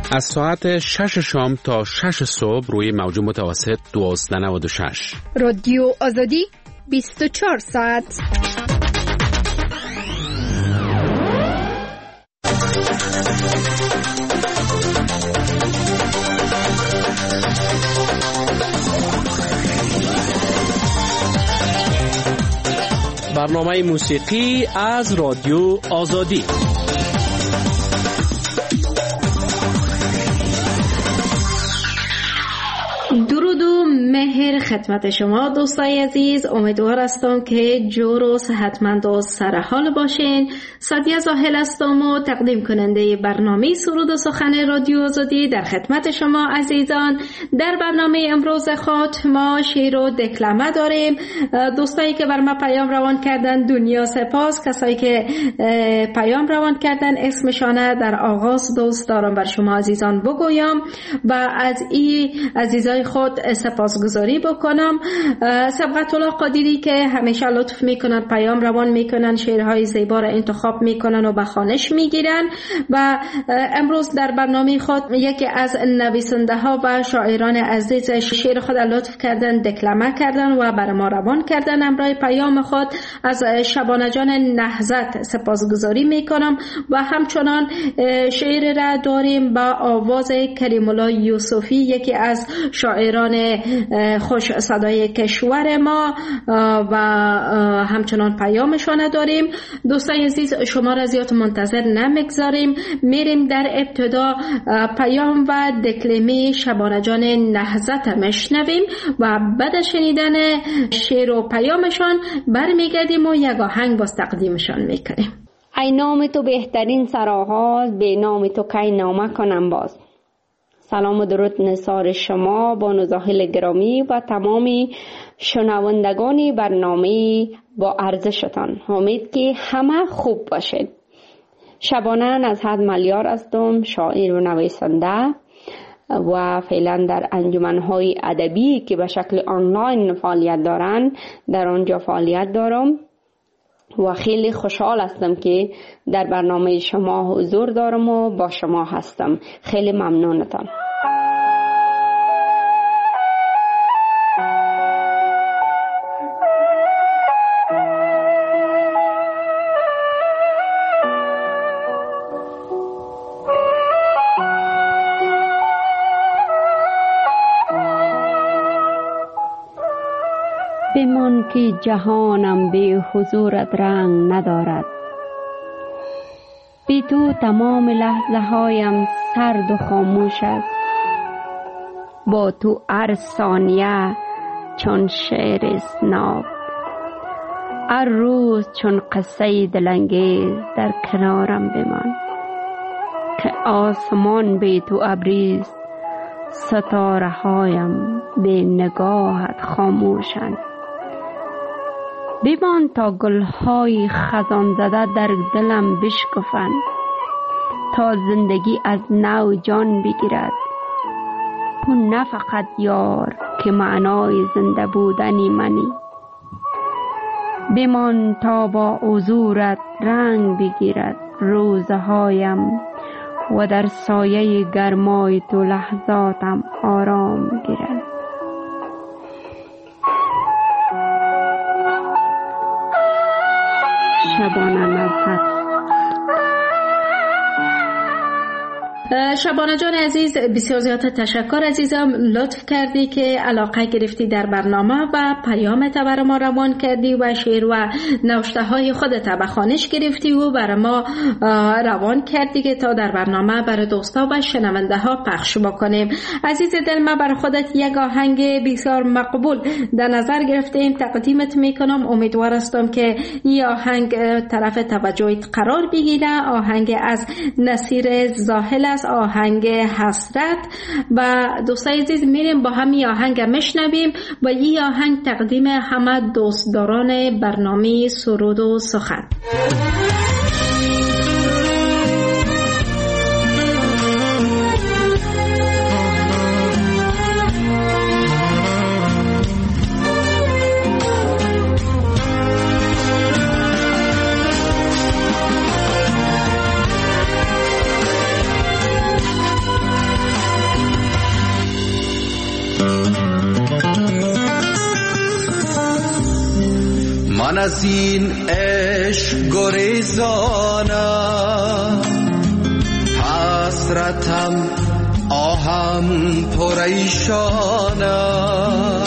از ساعت 6 شام تا 6 صبح روی موج متوسط 1296. رادیو آزادی 24 ساعت. برنامه موسیقی از رادیو آزادی. درود و مهر خدمت شما دوستای عزیز. امیدوار هستم که جور و صحتمند و سرحال باشین. سادیه زاهل هستم و تقدیم کننده برنامه سرود و سخن رادیو آزادی در خدمت شما عزیزان. در برنامه امروز خود ما شعر و دکلمه داریم. دوستایی که بر ما پیام روان کردن دنیا سپاس. کسایی که پیام روان کردن اسمشانه در آغاز دوست دارم بر شما عزیزان بگویم و از این عزیزای خود سپاسگزاری بکنم. سبقت الله قادری که همیشه لطف میکنن، پیام روان میکنن، شعرهای زیبا را انتخاب میکنن و به خوانش میگیرن. و امروز در برنامه خود یکی از نویسنده ها و شاعران عزیز شعر خود لطف کردن، دکلمه کردن و بر ما روان کردن. امرای پیام خود از شبانه جان نهضت سپاسگزاری میکنم و همچنان شعر را داریم با آواز کریم الله یوسفی، یکی از شاعران خوش صدای کشور ما و همچنان پیامشان داریم. دوستان عزیز شما را زیاد منتظر نمیگذاریم، میریم در ابتدا پیام و دکلمه شبانه جان نهضت مشنویم و بعد شنیدن شعر و پیامشان برمیگردیم و یک آهنگ باز تقدیمشان میکنیم. ای نام تو بهترین سرآغاز، به نام تو کی نامه کنم باز. سلام و درود نثار شما بانو زاهل گرامی و تمامی شنوندگان برنامه با ارزشتان. امید که همه خوب باشید. شبانه نزهت ملیار هستم، شاعر و نویسنده و فعلا در انجمن‌های ادبی که به شکل آنلاین فعالیت دارن در آنجا فعالیت دارم و خیلی خوشحال هستم که در برنامه شما حضور دارم و با شما هستم. خیلی ممنونتان. بمان که جهانم به حضورت رنگ ندارد، بی تو تمام لحظه هایم سرد و خاموش است. با تو هر ثانیه چون شعر اسناب، هر روز چون قصه دلانگیز در کنارم بمان. که آسمان بی تو ابریست، ستاره هایم به نگاهت خاموشند. بمان تا گلهای خزان زده در دلم بشکفند، تا زندگی از نو جان بگیرد. تو نه فقط یار که معنای زنده بودنی منی، بمان تا با حضورت رنگ بگیرد روزهایم و در سایه گرمای تو لحظاتم آرام گیرد. شبانه نزهت. شبانه جان عزیز بسیار زیاد تشکر عزیزم، لطف کردی که علاقه گرفتی در برنامه و پیامت برای ما روان کردی و شعر و نوشته های خودت به خوانش گرفتی و برای ما روان کردی که تا در برنامه برای دوستا و شنونده ها پخش بکنیم. عزیز دل، ما برای خودت یک آهنگ بسیار مقبول در نظر گرفتیم، تقدیمت میکنم. امیدوار هستم که این آهنگ طرف توجهت قرار بگیره. آهنگ از نصیر زاهل است، آهنگ حسرت. و دوستای عزیز میریم با همین آهنگ مشنویم و این آهنگ تقدیم همه دوستداران برنامه سرود و سخن. من از این عشق گریزانم، حسرتم آهم پریشانم،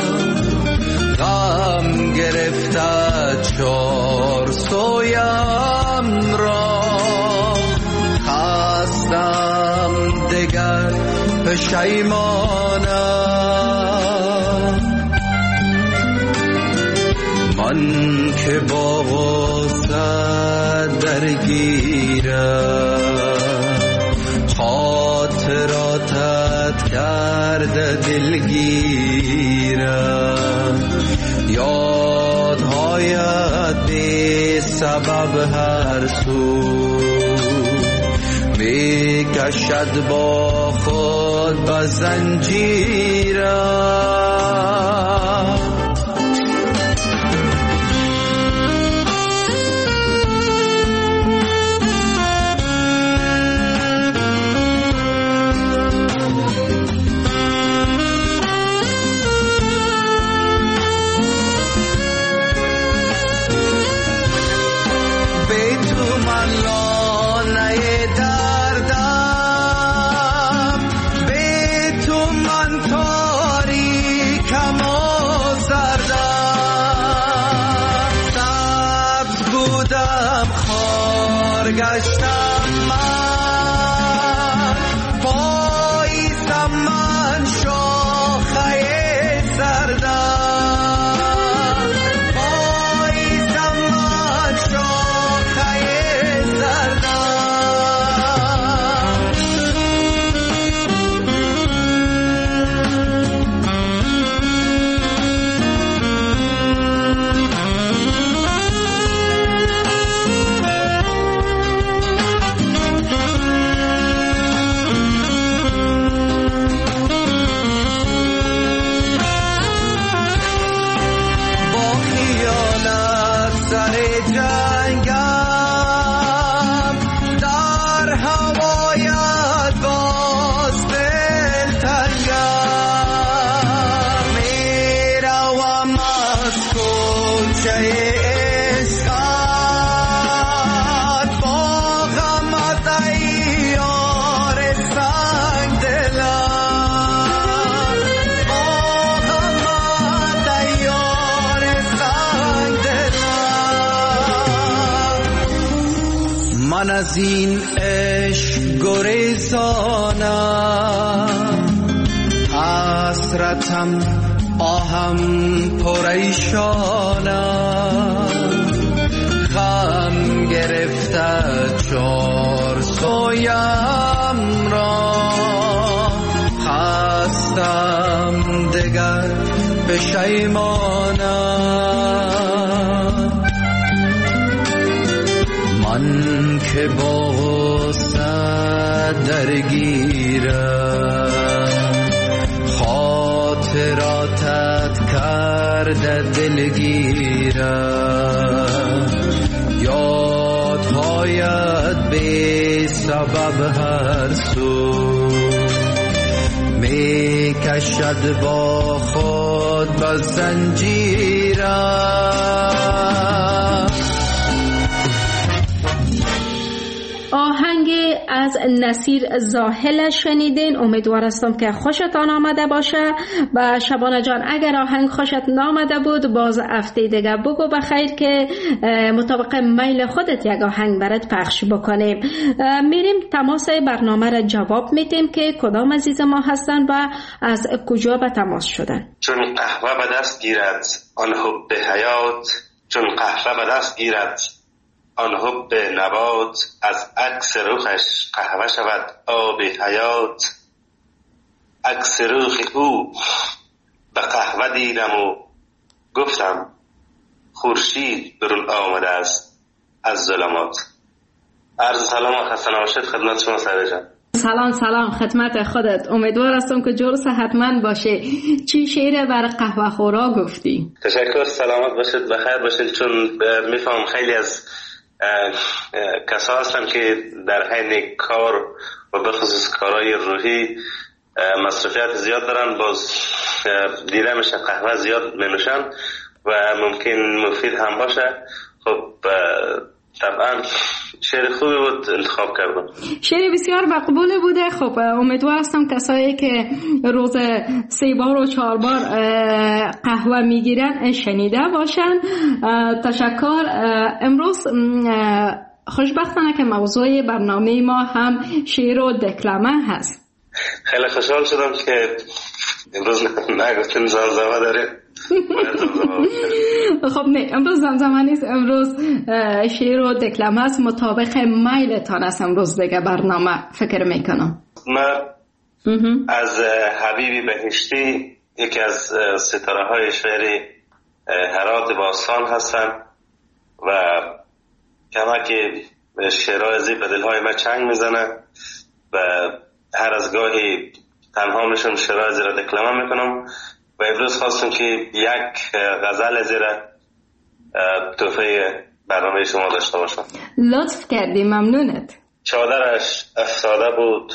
غم گرفته چار سویم را، خستم دگر پشیمانم. من که با غصه درگیرم، خاطراتت کرده دلگیرم، یادهایت بی سبب هر سو می کشد با خود به زنجیرم. گشتم من، پاییستم من شاخه سردم، پاییستم من شاخه من از این عشق گریزانم، حسرتم آهم پریشانم، غم گرفته چار سویم را، خستم دگر پشیمانم. من که با غصه درگیرم، خاطراتت کرده دلگیرم، یادهایت بی سبب هر سو می کشد با خود به زنجیرم. آهنگ از نصیر زاهل شنیدین. امیدوار هستم که خوشتان آمده باشه. و شبانه جان اگر آهنگ خوشت نامده بود باز هفته دیگه بگو بخیر که مطابق میل خودت یک آهنگ برات پخش بکنیم. میریم تماس برنامه را جواب میدیم که کدام عزیز ما هستن و از کجا به تماس شدن. چون قهوه به دست گیرد آن حب حیات، چون قهوه به دست گیرد آن حب نبات، از عکس رخش قهوه شود آب حیات. عکس رخ او به قهوه دیدم و گفتم خورشید برون آمده است از ظلمات. عرض سلام و خسته نباشید خدمت شما سعید جان. سلام خدمت خودت. امیدوار هستم که جور صحتمند باشه. چی شعر بر قهوه خورا گفتی؟ تشکر، سلامت باشید، بخیر باشید. چون میفهم خیلی از کسا هستن که در حین کار و بخصوص کارهای روحی مصرفیت زیاد دارن، باز دیده میشه قهوه زیاد می نوشن. و ممکن مفید هم باشه. خب طبعا شعر خوبی بود انتخاب کردم. شعر بسیار مقبول بوده. خب امیدوار هستم کسایی که روز 3 بار و 4 بار قهوه میگیرن شنیده باشن. تشکر. امروز خوشبختانه که موضوع برنامه ما هم شعر و دکلمه هست. خیلی خوشحال شدم که امروز نگفتین زمزمه داره. خب نه، امروز زمزمه نیست، امروز شعر و دکلمه است. مطابق میلتان است امروز دیگه برنامه فکر میکنم. من از حبیبی بهشتی، یکی از ستاره های شعر هرات باستان هستم و کما که شعرهای زی به دلهای من چنگ میزنه و هر از گاهی تنها میشم شعرهای زی را دکلمه میکنم و امروز خواستم که یک غزل زی را تحفه برنامه شما داشته باشم. لطف کردی، ممنونت. چادرش افتاده بود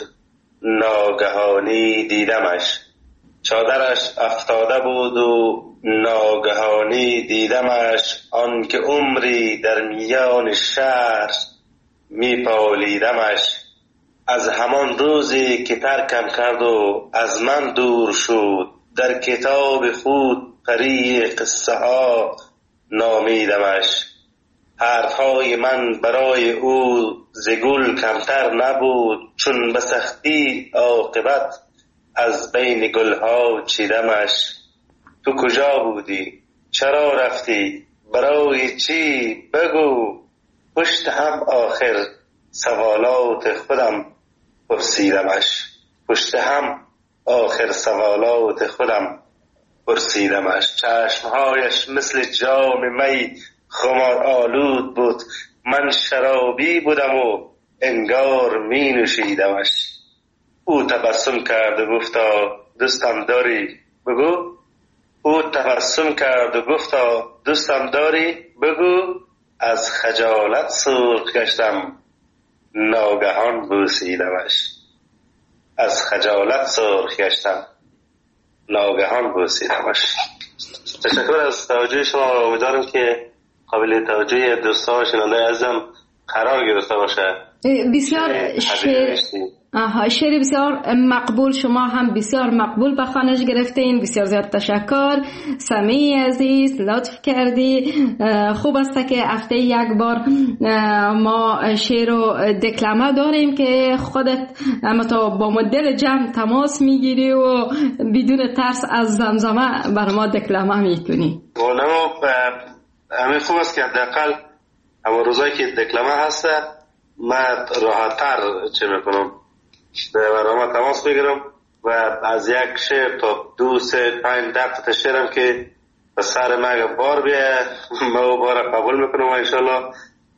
ناگهانی دیدمش، چادرش افتاده بود و ناگهانی دیدمش، آن که عمری در میان شهر میپالیدمش. از همان روزی که ترکم کرد و از من دور شد، در کتاب خود پری قصه ها نامیدمش. حرفهای من برای او ز گل کمتر نبود، چون به سختی عاقبت از بین گلها چیدمش. تو کجا بودی؟ چرا رفتی؟ برای چی؟ بگو. پشت هم آخر سوالات خودم پرسیدمش، پشت هم آخر سوالات خودم پرسیدمش. چشمهایش مثل جام می خمار آلود بود، من شرابی بودم و انگار می نوشیدمش. او تبسم کرد و گفتا دوستم داری؟ بگو. او تبسم کرد و گفتا دوستم داری؟ بگو. از خجالت سرخ گشتم ناگهان بوسیدمش، از خجالت سرخ گشتم ناگهان بوسیدمش. تشکر از توجه شما. امیدوارم که قابل توجه دوستان و شنونده عزیزم قرار گرفته باشه. بسیار شعر بسیار مقبول، شما هم بسیار مقبول به خوانش گرفتین. بسیار زیاد تشکر. سمی عزیز لطف کردی. خوب است که هفته یک بار ما شعر و دکلمه داریم که خودت تو با مدل جمع تماس میگیری و بدون ترس از زمزمه بر ما دکلمه میکنی. همین خوب است که حداقل اما روزایی که دکلمه هست من راحت‌تر چه میکنم به برنامه تماس میگیرم و از یک شعر تا 2 3 5 10 شعرم که به سر من بار بیه ما بار قبول میکنم و انشالله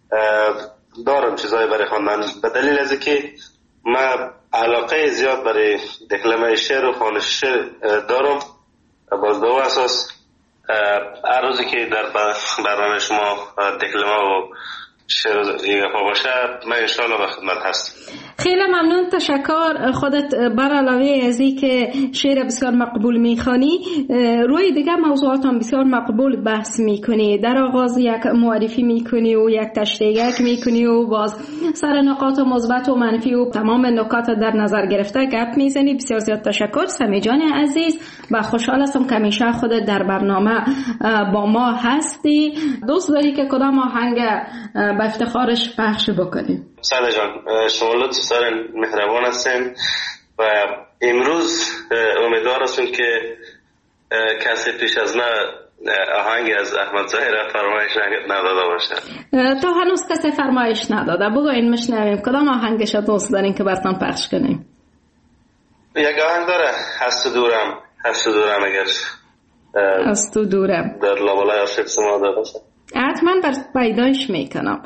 دارم چیزایی برای خواندن، به دلیل از که من علاقه زیاد برای دکلمه شعر و خوانش شعر دارم. باز به او اساس هر روزی که در برنامه شما دکلمه و شعر ایگفا باشه من انشاءالله به خدمت هست. خیلی ممنون. تشکر. خودت بر علاوه از این که شعر بسیار مقبول میخوانی روی دیگه موضوعات هم بسیار مقبول بحث میکنی. در آغاز یک معرفی میکنی و یک تشریح میکنی و باز سر نقاط مثبت و منفی و تمام نکات در نظر گرفته گپ میزنی. بسیار زیاد تشکر سمی جان عزیز و خوشحال هستم که همیشه خودت در برنامه با ما هستی. دوست داری که کدام آهنگ به افتخارش پخش بکنیم؟ ساده جان شما لطف دارین، مهربان هستین و امروز امیدوار هستم که کسی پیش از من آهنگ از احمد ظاهر فرمایش نداده باشه. تا هنوز کسی فرمایش نداده. بگوین مشنویم کدام آهنگش دوست دارین که براتون پخش کنیم؟ یک آهنگ داره هست تو دورم، هست تو دورم، اگر از تو دورم در لابلای عاشق شما داده باشه حتما پیدایش میکنم.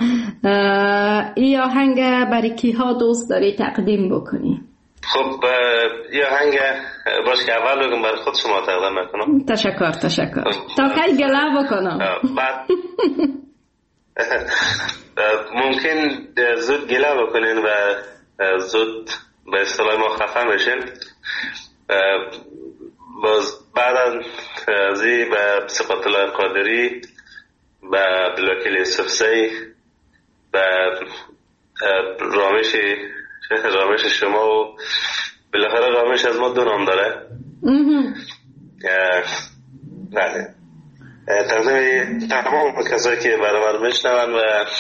این آهنگ برای کی ها دوست داری تقدیم بکنی؟ خب این آهنگ باش که اول بگم برای خود شما تقدیم میکنم. تشکر تا کی گله بکنم. بعد ممکن زود گله بکنین و زود به اصطلاح ما خفه بشین. باز بعد از این به صفت الله قادری، به عبدالوکیل یوسفزی، به رامش شما و بالاخره رامش از ما 2 نام داره. بله، تمام کسایی که برابر میشنون و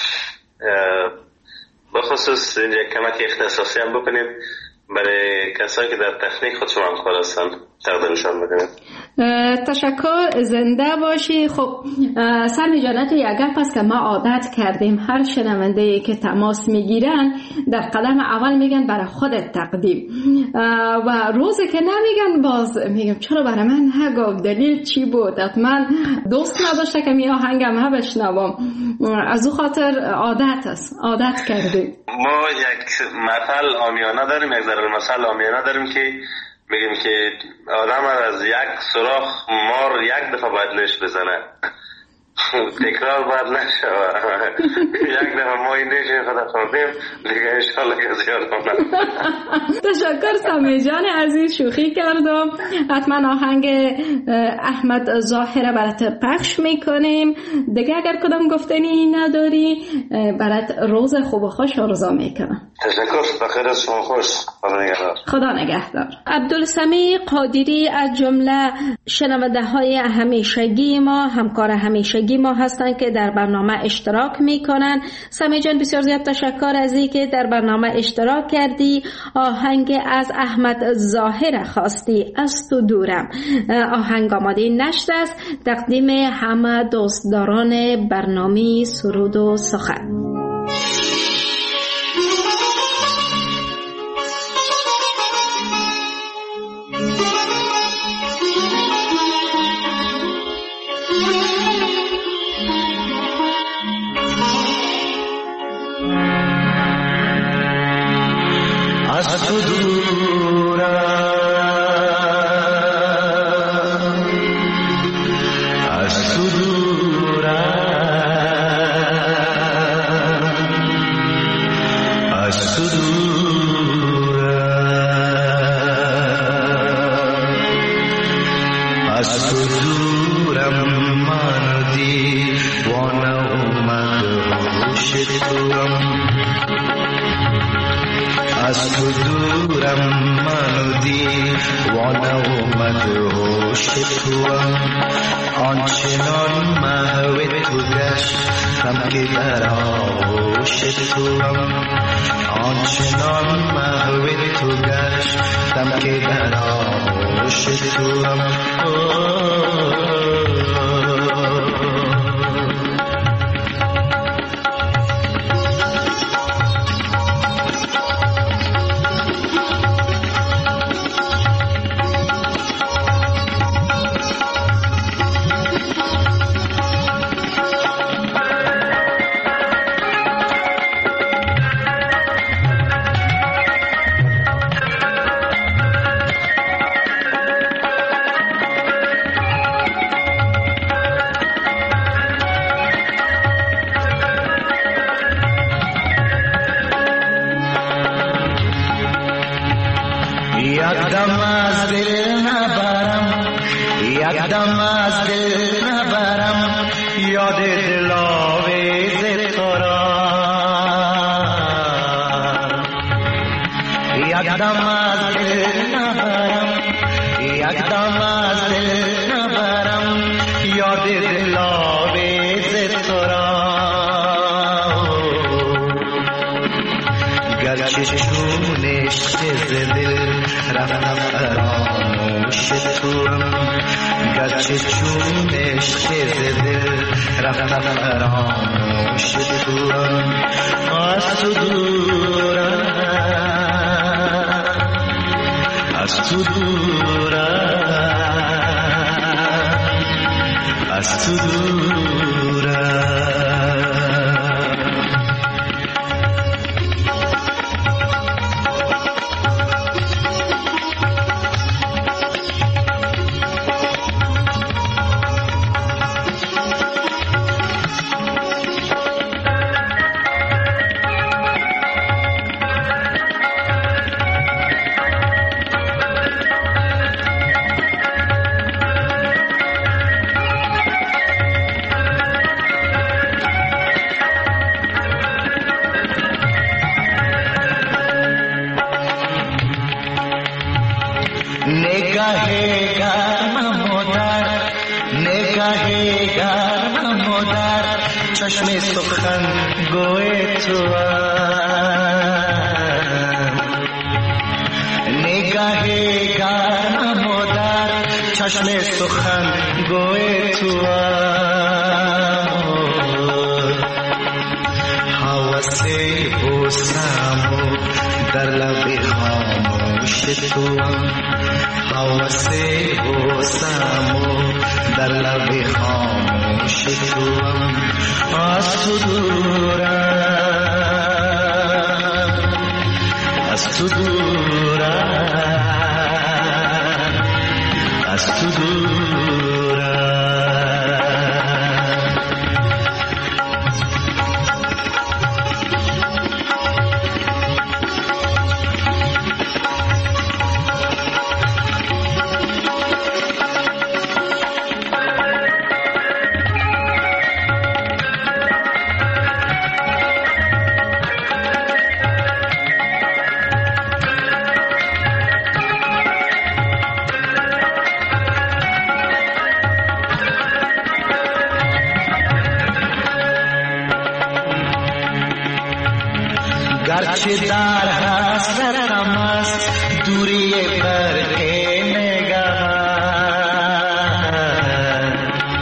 بخصوص اینجا کمک اختصاصی هم بکنیم برای کسایی که در تکنیک خودشون همکار هستن تقدیمشان بکنیم. تشکر، زنده باشی. خب سلمی جانت یک گپ است که ما عادت کردیم هر شنونده که تماس میگیرن در قدم اول میگن برای خودت تقدیم و روزی که نمیگن باز میگم چرا برای من نگفت، دلیل چی بود؟ حتما دوست نداشته که می آهنگم بشنوم. از او خاطر عادت است، عادت کردیم. ما یک مثل عامیانه داریم، یک ضرب مثل عامیانه داریم که میگیم که آدم از یک سوراخ مار یک دفعه باید نش بزنه، تکرار باید نشوه. یک دفعه ما این نش خدا خوردیم دیگه انشالله که زیاد کنم. تشکر سمی جان عزیز، شوخی کردم. حتما آهنگ احمد ظاهره برات پخش میکنیم. دیگه اگر کدام گفتنی نداری برات روز خوب و خوش آرزو میکنم. تشکر، بخیر از شما، خوش، خدا نگهدار. خدا نگهدار. عبدالسمیع قادری از جمله شنونده های همیشگی ما، همکار همیشگی ما هستند که در برنامه اشتراک میکنن. سمیع جان بسیار زیاد تشکر از این که در برنامه اشتراک کردی. آهنگ از احمد ظاهره خواستی، از تو دورم. آهنگ آماده نشده است، تقدیم همه دوستداران برنامه سرود و سخن. از تو دورم، از تو دورم، از تو دورم، از تو دورم، من دیوانه اومد هوش دورم. از تو دورم، من دیوانه اومد هوش توام. آنچنان محو تو گشتم که در آغوش توام. آنچنان محو تو گشتم که در آغوش توام. یکدم از دل نبرم، یکدم از دل نبرم، یاد دلاویز تو را. یکدم از دل نبرم، یکدم از دل نبرم، یاد دلاویز تو را. گرچه چون عشق دل رفتم فراموش توام. گرچه چون عشق دل رفتم فراموش توام. از تو دورم، از تو دورم، از تو دورم. نگاه گرمم و در نگاه گرمم و در چشم سخن گوی تو نگاه گرمم و در چشم سخن گوی تو حوث بوسم و در لب خاموش تو حوث بوسم و در لب خاموش تو از تو دورم از تو دورم از تو دورم گرچه در حسرتم است دوری برگ نگهت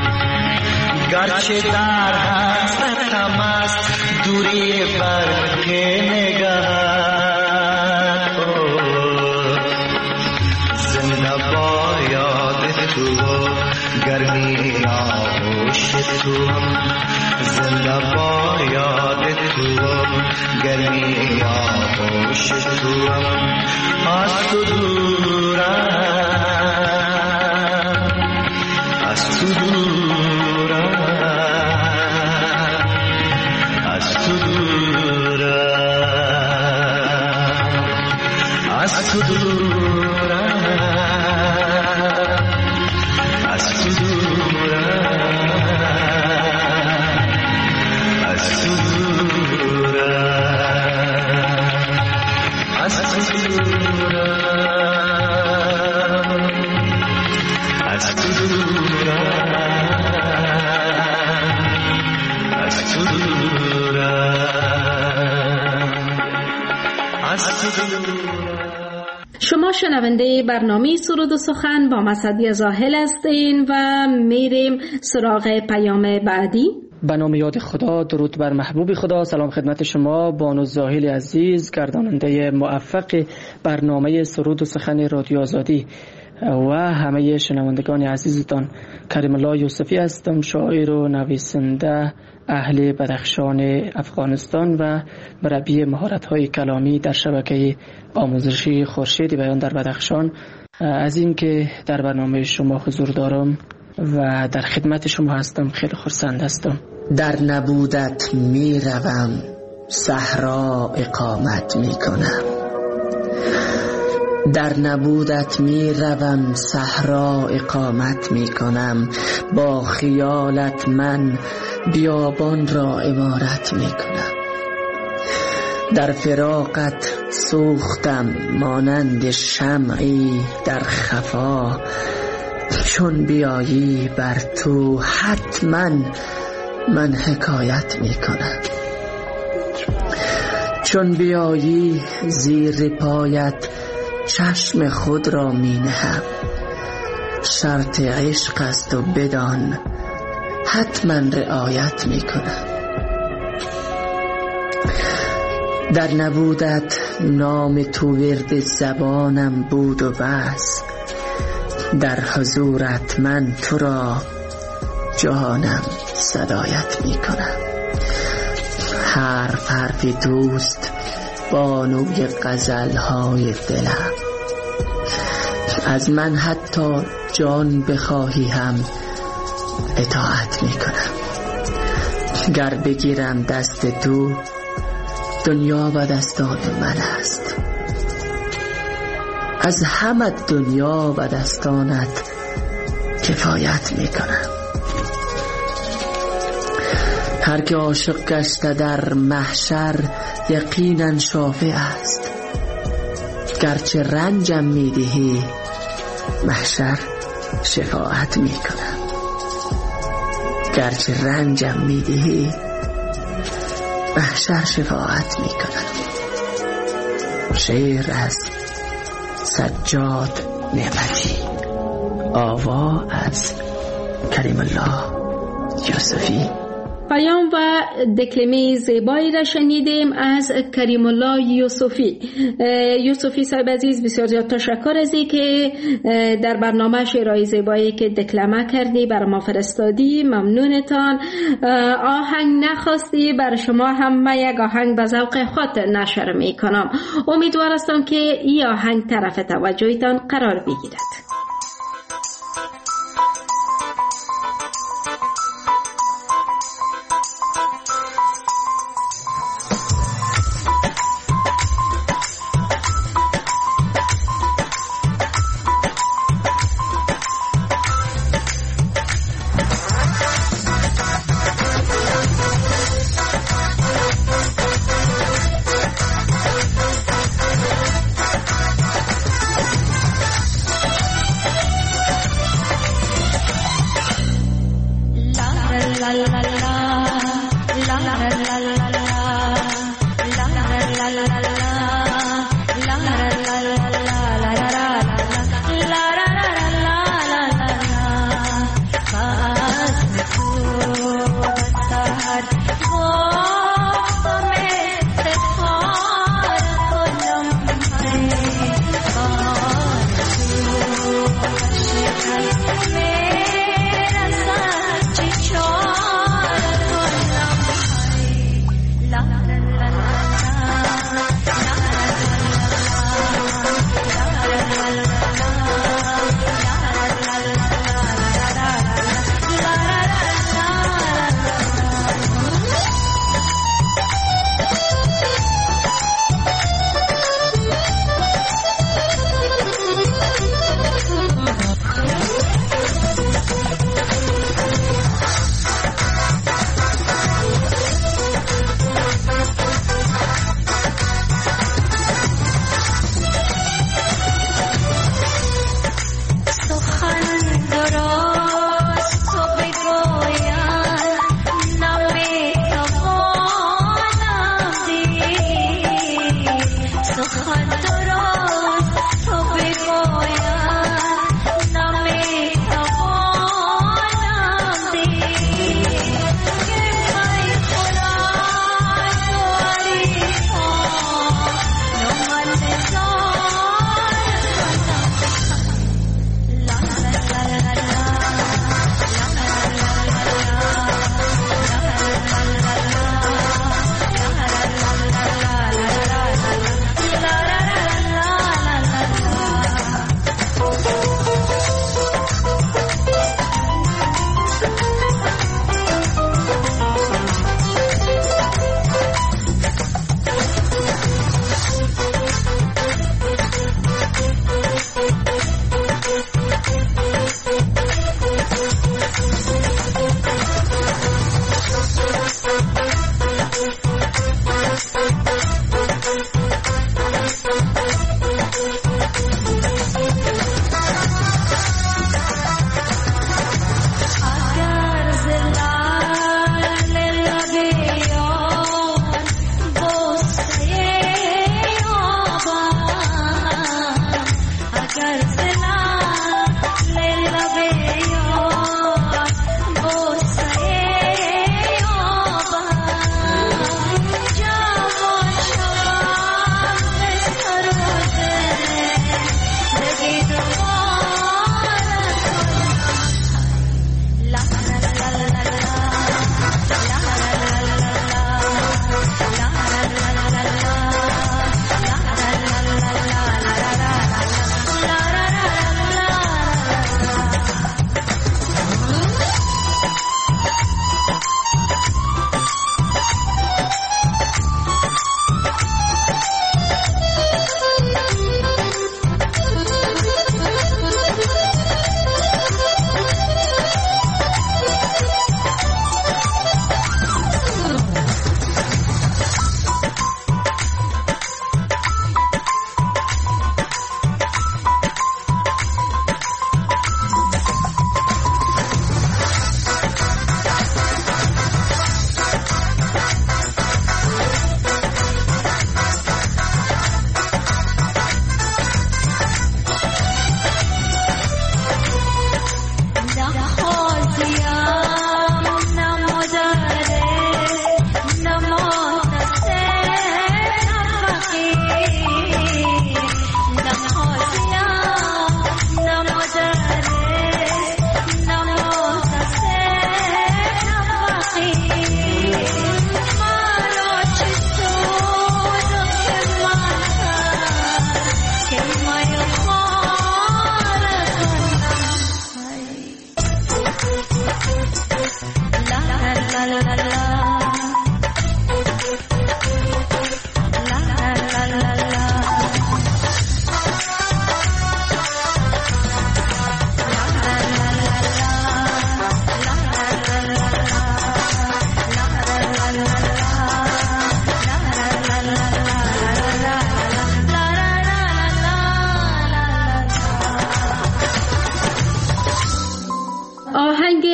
گرچه در حسرتم است دوری برگ نگهت زنده با یاد تو گرمی آغوش تو زنده با یاد تو گرمی آغوش تو از تو دورم از تو دورم از تو دورم از تو دورم از تو دورم از تو شما شنونده برنامه سرود و سخن با مسعدی زاهل هستین و میریم سراغ پیام بعدی. به نام یاد خدا، درود بر محبوب خدا. سلام خدمت شما بانو زاهل عزیز، گرداننده موفق برنامه سرود و سخن رادیو آزادی و همه شنوندگان عزیزتان. کریم الله یوسفی هستم، شاعر و نویسنده اهل بدخشان افغانستان و مربی مهارت‌های کلامی در شبکه آموزشی خورشید بیان در بدخشان. از اینکه در برنامه شما حضور دارم و در خدمت شما هستم خیلی خرسند هستم. در نبودت می روم صحرا اقامت می کنم، در نبودت می روم صحرا اقامت می کنم، با خیالت من بیابان را عمارت می کنم. در فراقت سوختم مانند شمعی در خفا، چون بیایی بر تو حتما من حکایت می کنم. چون بیایی زیر پایت چشم خود را می نهم، شرط عشق است و بدان حتما رعایت می کنم. در نبودت نام تو ورد زبانم بود و بس، در حضورت من تو را جانم صدایت می کنم. حرف حرفی دوست بانوی غزلهای دلم، از من حتی جان بخواهی هم اطاعت می کنم. گر بگیرم دست تو دنیا به دستان من است، از همه دنیا به دستانت کفایت می کنم. هر که عاشق گشته در محشر یقینا شافع است، گرچه رنجم می دهی محشر شفاعت می کنم. گرچه رنجم می دهی محشر شفاعت می کنم. شعر از سجاد نعمتی، آوا از کریم الله یوسفی. پیام و دکلمه زیبایی را شنیدیم از کریم الله یوسفی صاحب عزیز. بسیار زیاد تشکر از این که در برنامه شعرهای زیبایی که دکلمه کردی بر ما فرستادی. ممنونتان. آهنگ نخواستی، بر شما هم من یک آهنگ به ذوق خود نشر می کنم. امیدوار هستم که این آهنگ طرف توجهتان قرار بگیرد.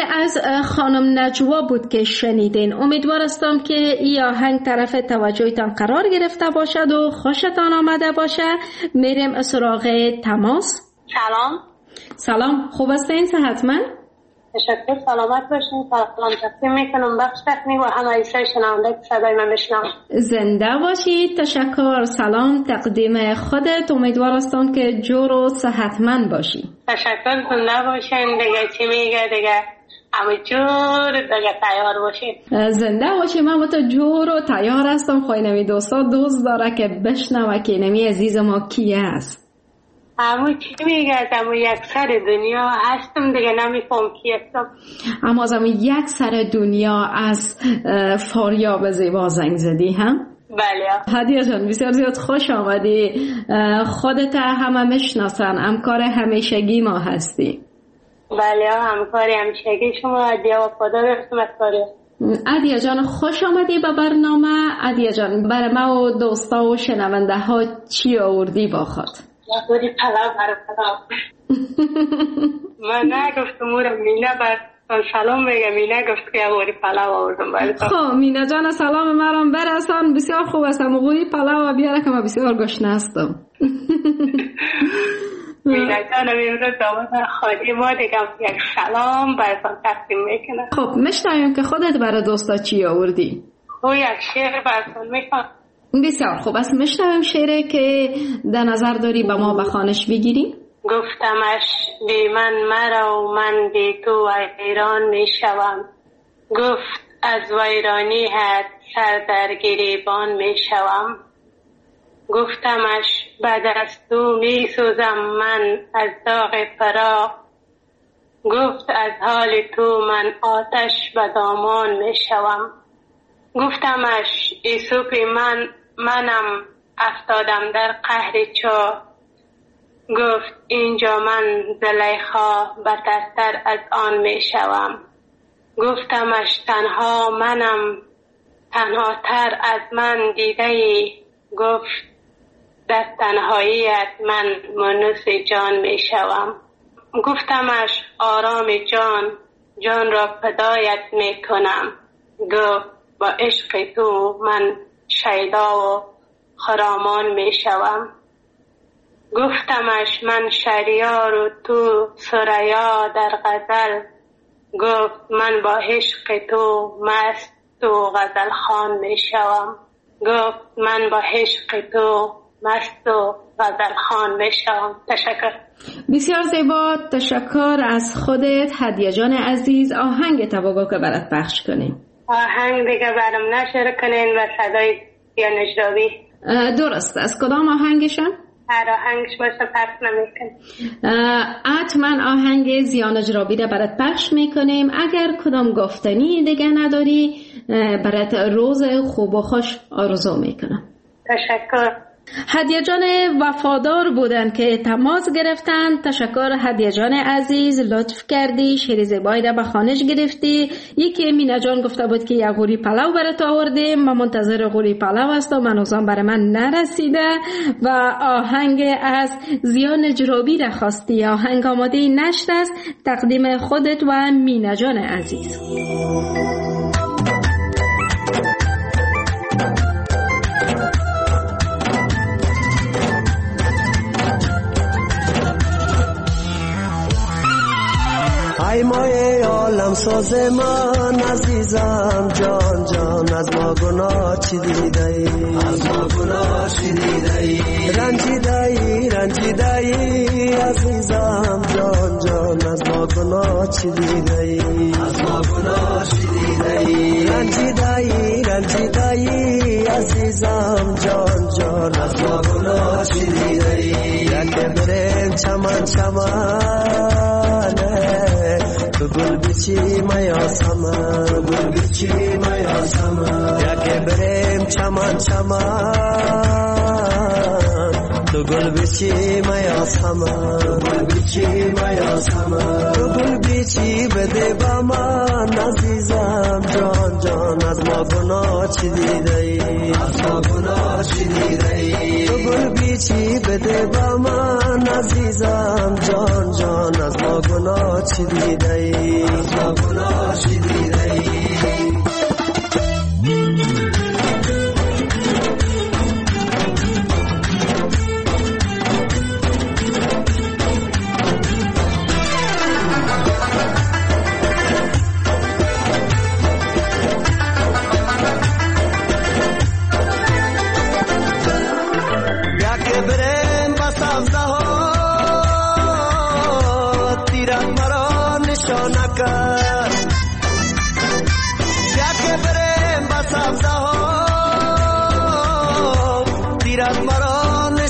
از خانم نجوا بود که شنیدین. امیدوار هستم که این آهنگ طرف توجهتان قرار گرفته باشد و خوشتان آمده باشه. میریم سراغ تماس. سلام، خوب هستین؟ صحتمند؟ تشکر، سلامت باشین. سلام تقدیم میکنم بخش تکنیک و همه ایسای شنونده که صدای من بشنم. زنده باشید. تشکر. سلام تقدیم خودت. امیدوار هستم که جور و صحتمند باشی. تشکر، زنده باشین. دیگه چی میگه دیگه همه جور دیگه تیار باشین. زنده باشی. من با تو جور و تیار هستم. خواهی نمی دوستا دوست داره که بشنوه که نمی عزیز ما کیه است. همون چی میگه؟ همون یک سر دنیا هستم دیگه نمیفهم کی هستم. اما از همون یک سر دنیا از فاریاب زیبا زنگ زدی هم؟ بله. هدیه جان بسیار زیاد خوش آمدی. خودت همه میشناسن، همکار همیشگی ما هستی. بله همکار همیشگی شما. هدیه وفادار هستم از فاریاب. هدیه جان خوش آمدی به برنامه. هدیه جان برای ما و دوستا و شنونده ها چی آوردی با خود؟ یغوری پلاو برای من نگفتم اونم مینه بر سلام میگه. مینه گفت که یغوری پلاو آوردم برای تو. خب مینه جان سلام مرام برسان. بسیار خوب هستم. یغوری پلاو بیاره که من بسیار گشنه هستم. مینه جان امروز داماد خالی ما دیگه یک سلام براتون تقدیم میکنه. خب میشنویم که خودت برای دوستا چی آوردی؟ خب یک شعر براتون میکنم. بسیار خوب است. میشنویم شعره که در نظر داری به ما بخوانش بگیری. گفتمش بی من مرا و من بی تو ویران میشوم. گفت از ویرانی هد سر در گریبان میشوم. گفتمش بعد از تو میسوزم من از داغ فراق. گفت از حال تو من آتش به دامان میشوم. گفتمش ای سوپی منم افتادم در قهر چاه. گفت اینجا من زلیخا بترتر از آن می شوم. گفتمش تنها منم تنها تر از من دیده ای. گفت در تنهاییت من منوس جان می شوم. گفتمش آرام جان را فدایت می کنم. گفت با عشق تو من شیدا و خرامان می شوم. گفتمش من شهریار و تو سریا در غزل. گفت من با عشق تو مست و غزل خوان می شوم. گفت من با عشق تو مست و غزل خوان می شوم. تشکر. بسیار زیبا. تشکر از خودت. هدیه جان عزیز آهنگ توقع که برات پخش کنیم. آهنگ دیگه برام نشر کنین و صدای یا نجرابی. درست. از کدام آهنگشان؟ هر آهنگش باشه پخش نمیکنیم. حتما آهنگ زیان اجرابی را برات پخش میکنیم. اگر کدام گفتنی دیگه نداری برات روز خوب و خوش آرزو میکنم. تشکر. هدیه جان وفادار بودن که تماس گرفتن. تشکر هدیه جان عزیز. لطف کردی شعر زیبایی را به خوانش گرفتی. یکی مینه جان گفته بود که یک غوری پلاو برات آوردیم. من منتظر غوری پلاو هستم. منوزان برای من نرسیده و آهنگ از زیان اجرابی را خواستی. آهنگ آماده نشت است. تقدیم خودت و مینه جان عزیز. ای مای عالم ساز من عزیزم جان جان از ما گناه چی دیده ای؟ از ما گناه چی دیده ای؟ رنجیده ای عزیزم جان جان از ما گناه چی دیده ای؟ از ما گناه چی دیده ای؟ رنجیده ای عزیزم جان جان از ما گناه چی دیده ای؟ یک بریم چمن تو گل بیچی میا سمن یکی بریم چمن تو گل بیچی میا سمن تو گل بیچی بده با من عزیزم جان جان از ما گناه چی دیده ای؟ تو گل بیچی بده با من عزیزم جان جان از ما گناه چی دیده ای؟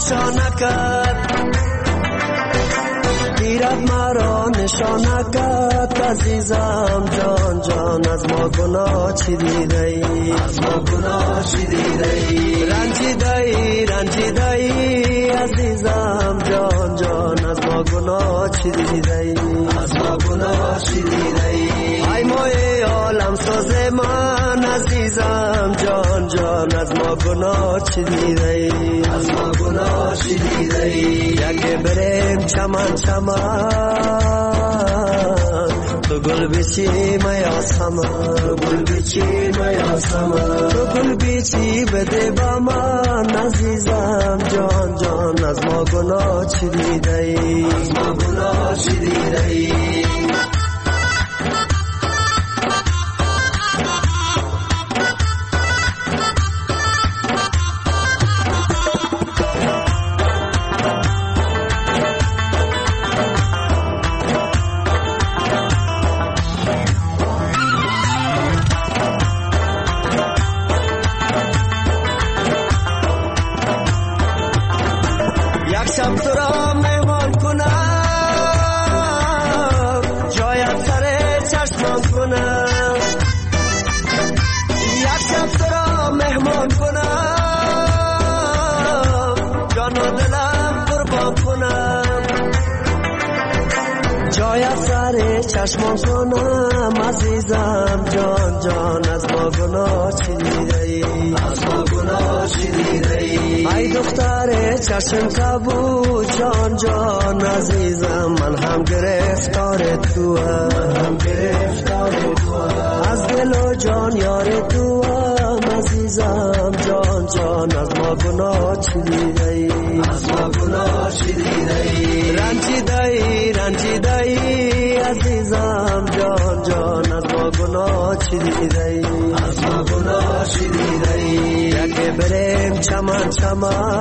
نشانکت گیرد مرا نشانکت عزیزم جان جان از ما گناه چی دیده ای از ما گناه چی دیده ای رنجیده ای عزیزم جان جان از ما گناه چی دیده ای از ما گناه چی دیده ای ای مای عالم ساز من عزیزم جان جان از ما گناه چی دیده ای از ما گناه چی دیده ای یکی بریم چمن چمن تو گل بیچی میاسمن تو گل بیچی میاسمن تو گل بیچی بده با من عزیزم جان جان از ما گناه چی دیده ای از ما گناه چی دیده ای شب تو را مهمان کنم جایت سر چشمان کنم یک شب تو را مهمان کنم جان و دلم قربان کنم جایت سر چشمان کنم عزیزم جان جان از ما گناه چی دیده ای از ما گناه چی دیده ای ای دختر چشم کبود جان جان عزیزم من هم گرفتار تو از دل و جان یار تو عزیزم جان جان از ما گناه چی دیده ای از ما گناه چی دیده ای رنجیده ای عزیزم جان جان از ما گناه چی دیده ای از ما گناه چی دیده ای یکی بریم چمن چمن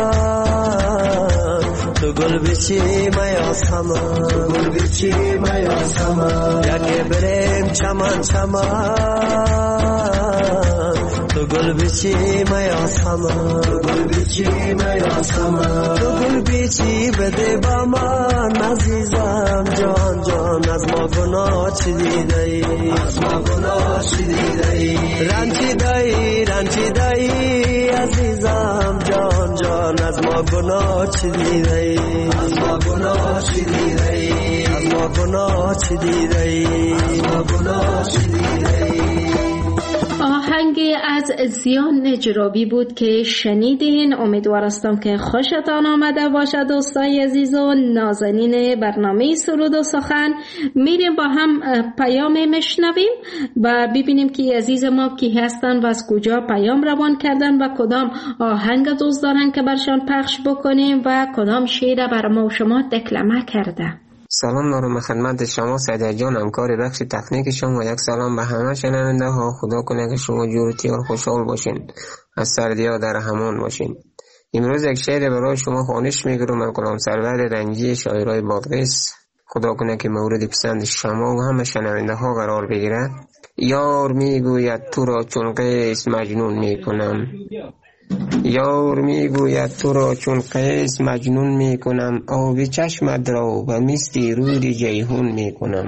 تو گل بیچی میاسمن تو گل بیچی میاسمن یکی بریم چمن چمن تو گل بیچی میاسمن تو گل بیچی میاسمن تو گل بیچی بده با من عزیزم جان جان از ما گناه چی دیده ای از ما گناه چی دیده ای رنجیده ای عزیزم جان جان از ما گناه چی دیده ای از ما گناه چی دیده ای از ما گناه چی دیده ای از ما گناه چی دیده ای آهنگی از زیان نجرابی بود که شنیدین. امیدوارستم که خوشتان آمده باشه دوستای عزیز و نازنین برنامه سرود و سخن. میریم با هم پیام میشنویم و ببینیم که عزیز ما کی هستن و از کجا پیام روان کردن و کدام آهنگ دوست دارن که برشان پخش بکنیم و کدام شعر بر ما و شما دکلمه کرده. سلام دارم خدمت شما سعید جان، همکار بخش تکنیک شما. یک سلام به همه شنونده ها. خدا کنه که شما جورتی و خوشحال باشین، از سردی ها در امان باشین. امروز یک شعر برای شما خوانش میگیرم من غلام سرور رنجی شاعرای بادغیس. خدا کنه که مورد پسند شما و همه شنونده ها قرار بگیره. یار میگوید تو را چون قیس مجنون میکنم، یار میگوید تو را چون قیس مجنون میکنم، آبی چشمت را و مثل رود جیحون میکنم.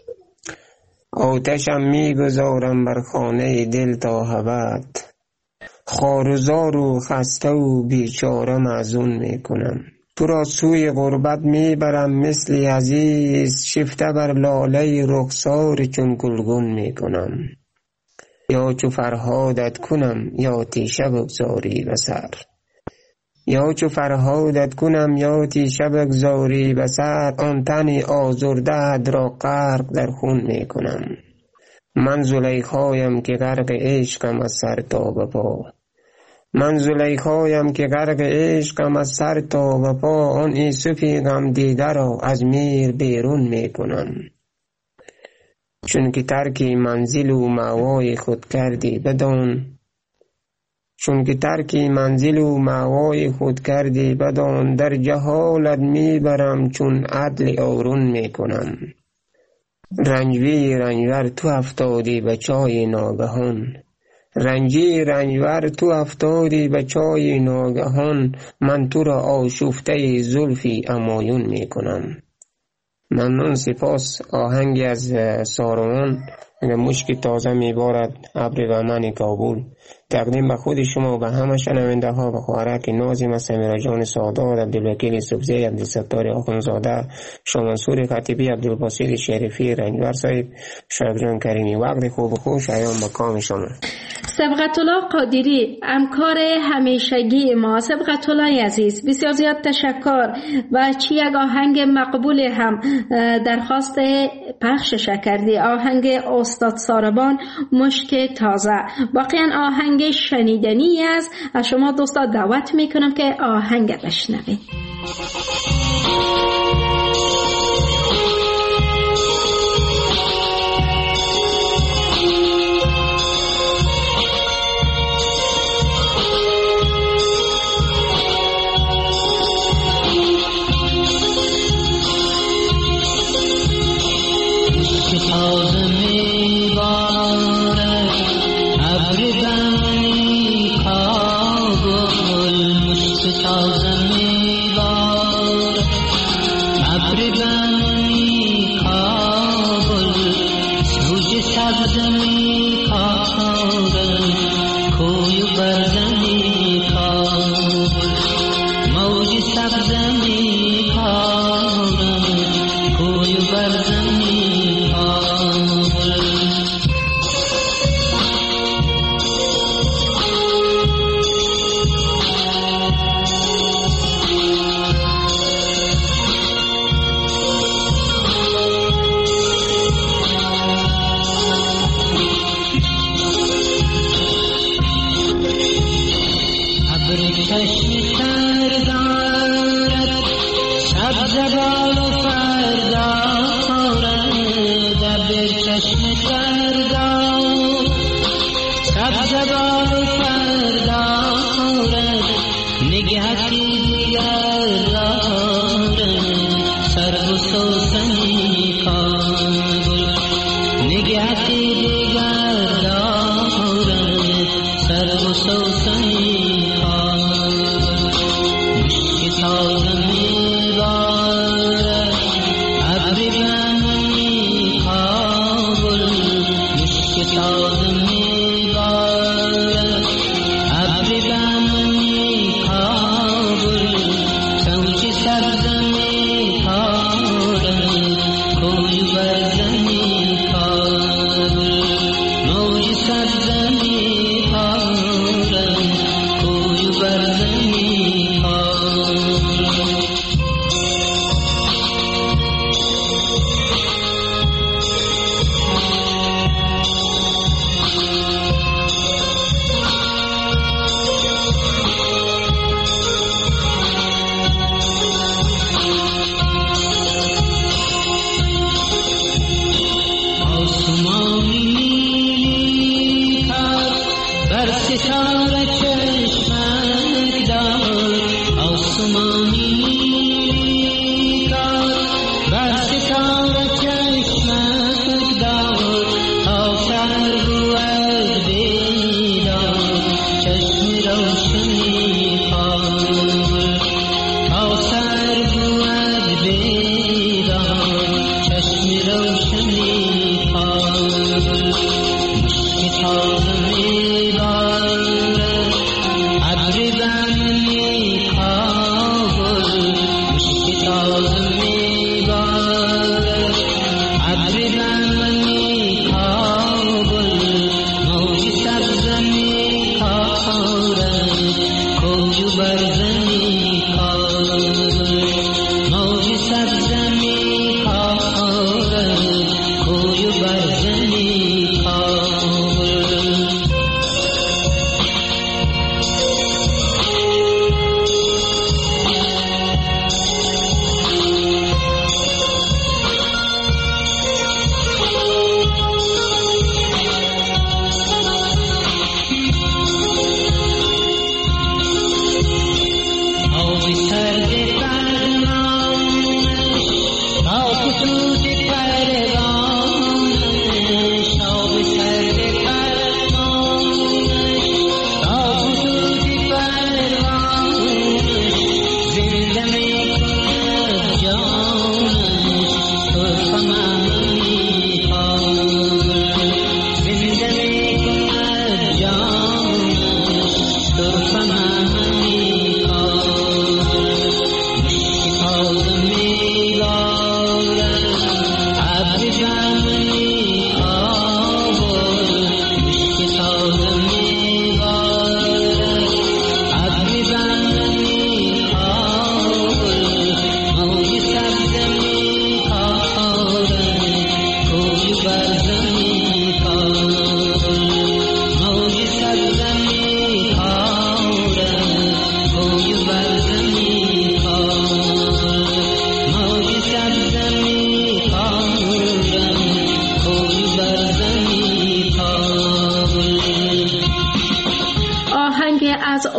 آتشم میگذارم بر خانه دل تا ابد، خوارزار و خسته و بیچاره معزون میکنم. تو را سوی غربت میبرم مثل عزیز، شفته بر لاله رخسار چون گلگون میکنم. یا چو فرهادت کنم یا تیشه بگذاری بسر، یا چو فرهادت کنم یا تیشه بگذاری بسر، آن تن آزرده را غرق در خون میکنم. من زلیخایم که غرق عشقم از سر تا به پا، من زلیخایم که غرق عشقم از سر تا به پا، آن یوسفی غم دیده را از میر بیرون میکنم. چون که ترک منزل و مأوای خود کردی بدان، چون که ترک منزل و مأوای خود کردی بدان، در جهالت میبرم چون عدل آرون میکنم. رنجوی رنجور تو افتادی به چای ناگهان، رنجی رنجور تو افتادی به چای ناگهان، من تو را آشفته زلفی همایون می کنم. ممنون، سپاس. آهنگی از ساروان، مشک تازه میبارد ابر بهمن کابل، تقدیم به خود شما و به همه شنونده ها و خوارک نازم سمیرا جان سادات، عبدالوکیل سبزی، عبدالستار آخونزاده، شامنصور خطیبی، عبدالباسط شریفی، رنجور صاحب، شایب جان کریمی. وقت خوب و خوش ایام به کام شما. سبقت الله قادری، همکار همیشگی ما. سبقت الله عزیز، بسیار زیاد تشکر. و چی یک آهنگ مقبول هم درخواست پخشش کردی، آهنگ استاد ساربان، مشک تازه. واقعا آهنگ شنیدنی است. از شما دوستا دعوت میکنم که آهنگ بشنوید. چشم سردارت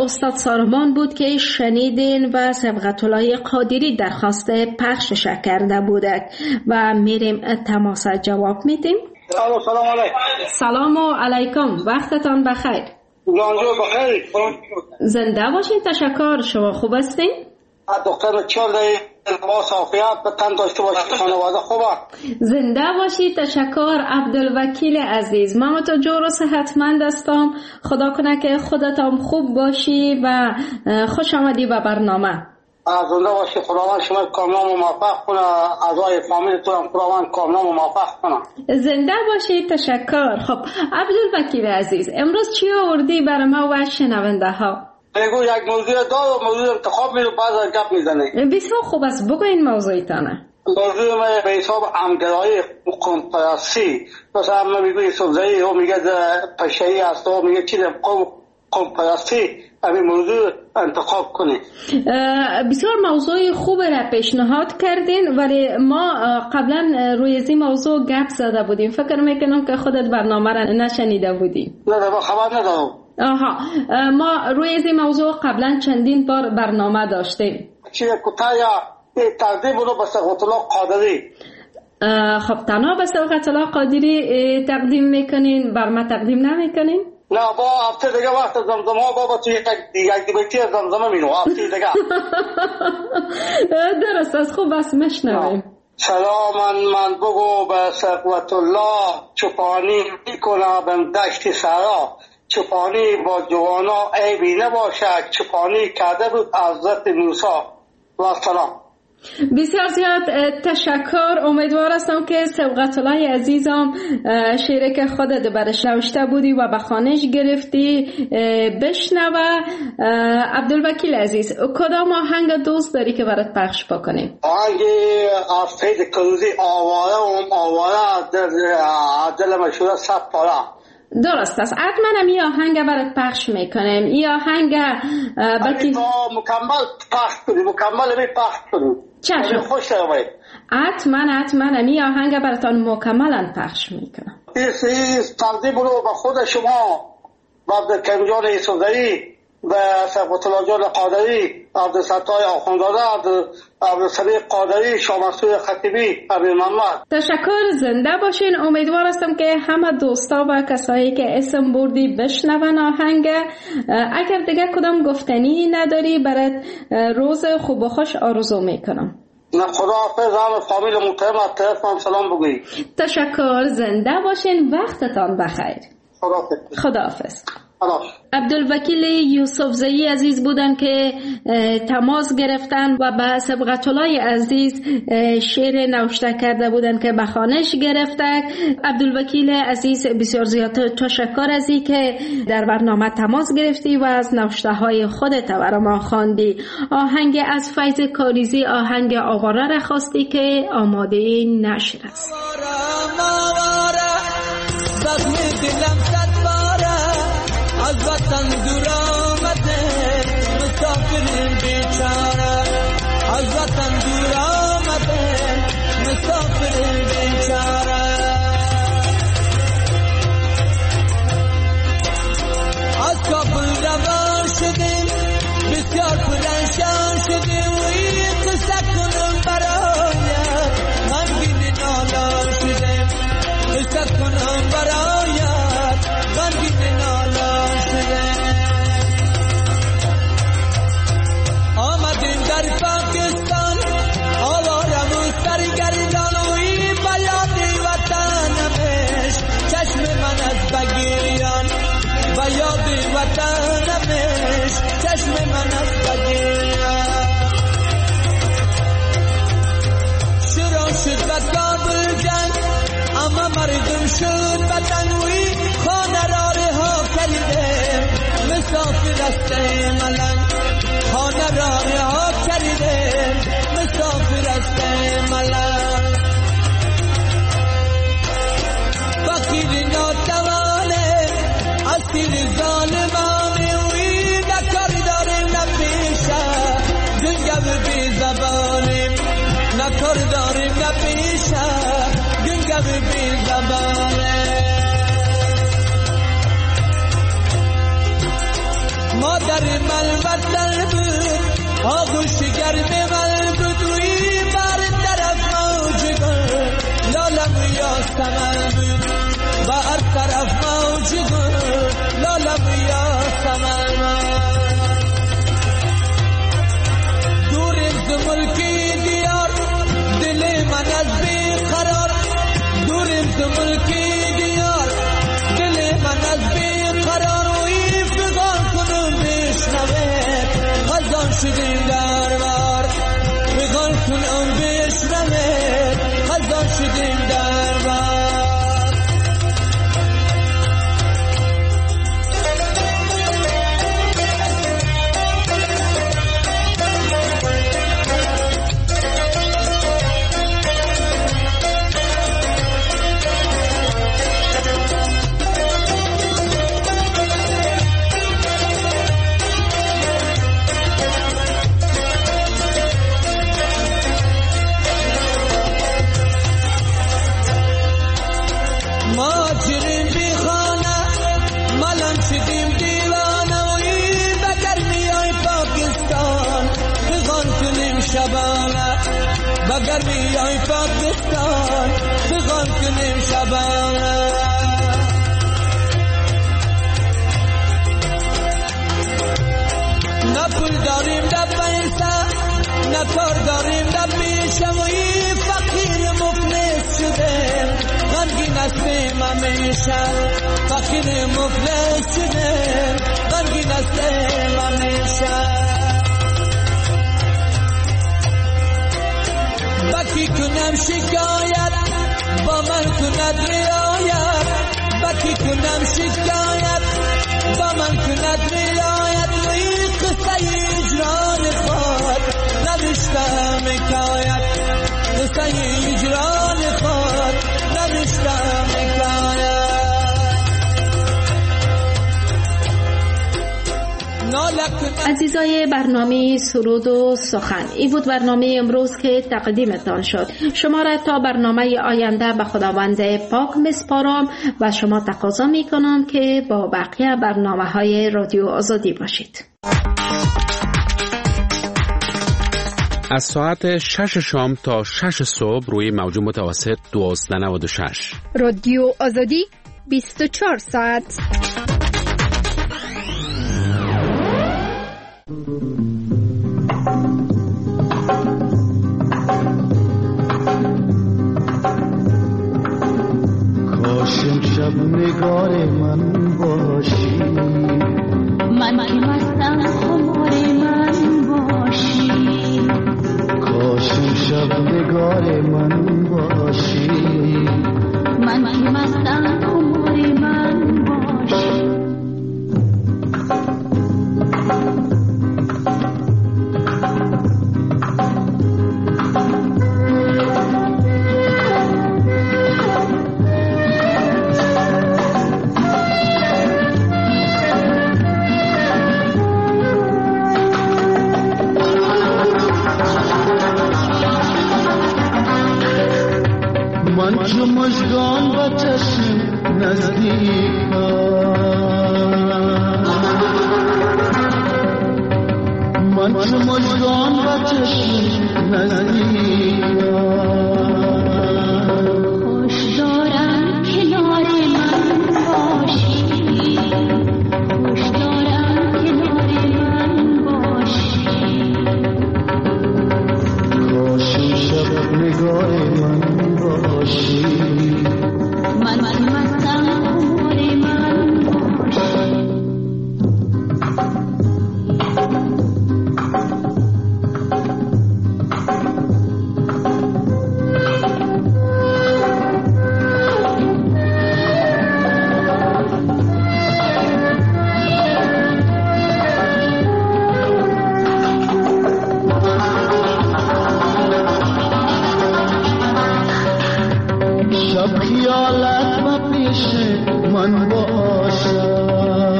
استاد سارمان بود که شنیدین و سبقت الله قادری درخواست پخشش کرده بودک و میریم تماس جواب میدیم. سلام علیکم. سلام علیکم، وقتتان بخیر. جانجو بخیر. زنده باشین. تشکر. شما خوب هستین؟ دکتر چال لباس عافیت به تن داشته باشید. خانواده خوبه؟ زنده باشید. تشکر. عبدالوکیل عزیز، من تو جور و صحتمند هستم. خدا کنه که خودتان خوب باشی و خوش آمدی به برنامه. زنده باشی. خداوند شما کاملا موفق کنه، اعضای فامیلتون هم خداوند کاملا موفق کنه. زنده باشید. تشکر. خب عبدالوکیل عزیز، امروز چی آوردی برای ما و شنونده ها؟ بگو یک موضوع دار و موضوع انتخاب میرو بعد گپ میزنه. بسیار خوب است، بگو این موضوعتانه. موضوع ما به حساب همگرایی قوم‌پرستی، مثلا ما میگوی یوسفزئی و میگه پشه‌ای است و میگه چیز قوم‌پرستی، همین موضوع انتخاب کنی. بسیار موضوع خوب را پیشنهاد کردین، ولی ما قبلا روی این موضوع گپ زده بودیم. فکر میکنم که خودت برنامه را نشنیده بودی. نه با خبر ندارم. آها، ما روی این موضوع قبلا چندین بار برنامه داشتیم. چیه کتایا تقدیم رو به سبقت الله قادری. خب تنها به سبقت الله قادری تقدیم میکنین، بر ما تقدیم نمیکنین؟ نه با هفته دیگه وقت زمزمه بابا تو یک دیگه زمزمه مینو هفته دیگه. درست است، خوب است، مشنویم. سلام من بگو به سبقت الله چوپانی میکنم دشت سرا، چوپانی با جوانا عیبی نباشد، چوپانی کرده بود حضرت موسی و سلام. بسیار زیاد تشکر. امیدوار هستم که سبقت الله عزیزم شعری که خودت برش نوشته بودی و به خوانش گرفتی بشنوه. عبدالوکیل عزیز، کدام آهنگ دوست داری که برات پخش بکنیم؟ آهنگ از فید کروزی، آواره دل مشهور صد پاره. درست است، حتما هم این آهنگ برات پخش میکنیم. این آهنگ بلکه مکمل پخش کنیم. چشم. خوش آمدید. حتما هم این آهنگ براتان مکملا پخش میکنم. این تقدیم رو به خود شما و عبدالکریم جان یوسفزئی و سبقت الله جان قادری، عبدالستار آخوندزاده، عبدالصدیق قادری، شاه منصور خطیبی، ابی محمد. تشکر. زنده باشین. امیدوار هستم که همه دوستا و کسایی که اسم بردی بشنون آهنگ. اگر دیگه کدام گفتنی نداری برات روز خوب و خوش آرزو میکنم. نه خداحافظ. همه فامیل محترم از طرفم سلام بگویید. تشکر. زنده باشین. وقتتان بخیر. خداحافظ. عبدالوکیل یوسفزئی عزیز بودن که تماس گرفتن و به سبقت الله عزیز شعر نوشته کرده بودن که به خوانش گرفته. عبدالوکیل عزیز بسیار زیاد تشکر از این که در برنامه تماس گرفتی و از نوشته های خودت برای ما خواندی. آهنگ از فیض کاریزی، آهنگ آواره را خواستی که آماده نشر است. از وطن دور آمده مسافر بیچاره، از وطن دور آمده مسافر بیچاره. از کابل روان شدیم بسیار پرنشان شدیم و این قصه کنم برایت غمگین نالان شدیم، قصه کنم برایت غمگین نالان شدیم. آمدیم در پاکستان آوارم و سرگردان و این بیاد وطنمش چشم من از بگیریان، بیاد وطنمش چشم من از بگیریان. شروع شد و کابل جنگ اما مردم شد بدنوی، خانه را رها کردیم مسافر است ملنگ، خانه را رها کردیم مسافر است ملنگ. فقیر ناتوانه اسیر ظالمانه وی نکار داریم نپیشه جنگم بی زبانیم، نکار داریم نپیشه جنگم بی زبانه. مادر من شبانه با گرمی های پاکستان فغان کنیم شبانه نه پول داریم نه پیسه نه کار داریم نه پیشه و این فقیر مفلس شده غمگین هستیم همیشه فقیر مفلس شده غمگین هستیم همیشه بکی کنم شکایت با من کند رعایت بکی کنم شکایت با من کند رعایت و این قصه اجران خود نداشتم حکایت قصه اجران خود نداشتم حکایت عزیزای برنامه سرود و سخن، این بود برنامه امروز که تقدیمتان شد. شما را تا برنامه آینده به خداوند پاک میسپارم و شما تقاضا میکنم که با بقیه برنامه های رادیو آزادی باشید. از ساعت 6 شام تا 6 صبح روی موج متوسط 1296 رادیو آزادی 24 ساعت. کاشم شب نگار من باشی من که مستم خمار من باشی کاشم شب نگار من باشی من که مستم خمار من باشی من چو مژگان و چشم نزدیکم من چو مژگان و چشم نزدیکم خوش دارم کنار من باشی خوش دارم کنار من باشی کاشم شب نگار من باشی من مستم خمار من باشی شب خیالت و پیش من باشد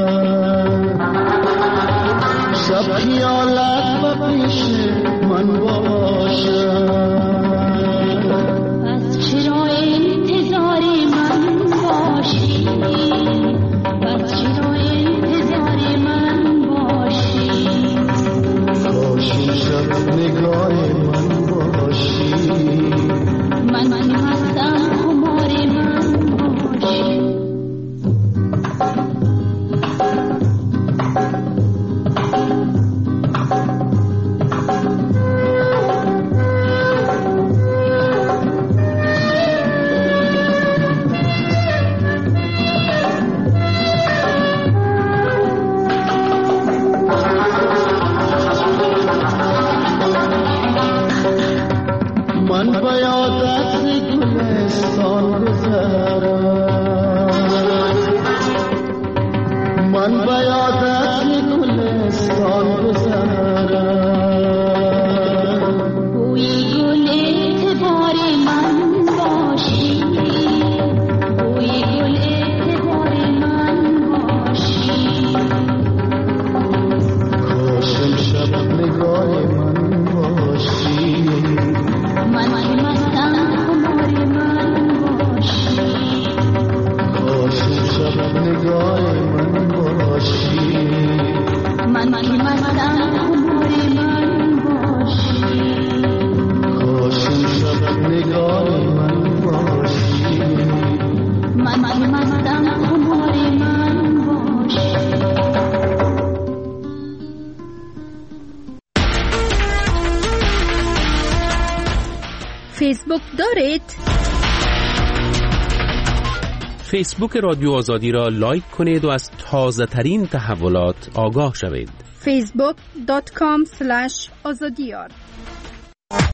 شب خیالت و پیش من باشد پس چرا انتظار من باشی پس چرا انتظار من باشی کاشم شب نگار من باشی من هستم خمار من باشی من به یادت گلستان گذرم من به یادت گلستان گذرم بوی گل اعتبار من باشی بوی گل اعتبار من باشی کاشم شب نگار من باشی من مستم خمار من باشی کاشم شب نگار من باشی من مستم خمار من فیسبوک دارید؟ فیسبوک رادیو آزادی را لایک کنید و از تازه ترین تحولات آگاه شوید. facebook.com/azadiyar